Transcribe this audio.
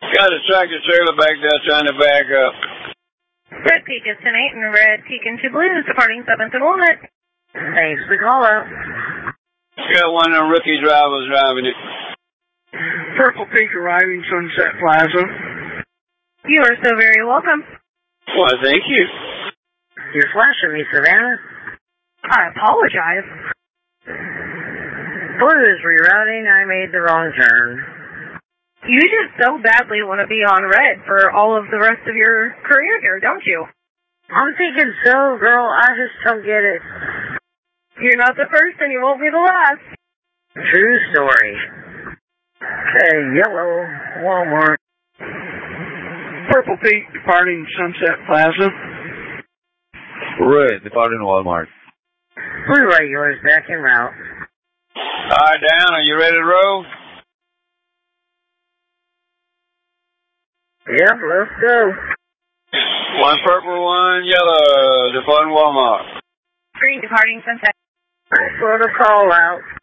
Got a tractor trailer back there trying to back up. Red Peak is 10-8 and Red Peak into Blues departing 7th and Walnut. Thanks for call up. Got one of them rookie drivers driving it. Purple Peak arriving Sunset Plaza. You are so very welcome. Why, thank you. You're flashing me, Savannah. I apologize. Blues rerouting, I made the wrong turn. You just so badly want to be on Red for all of the rest of your career here, don't you? I'm thinking so, girl. I just don't get it. You're not the first and you won't be the last. True story. Okay, yellow, Walmart. Purple Peak departing Sunset Plaza. Red departing Walmart. Blue regulars back en route. All right, Dan, are you ready to roll? Yep, let's go. One purple, one yellow, departing Walmart. Green departing Sunset. Put a call out.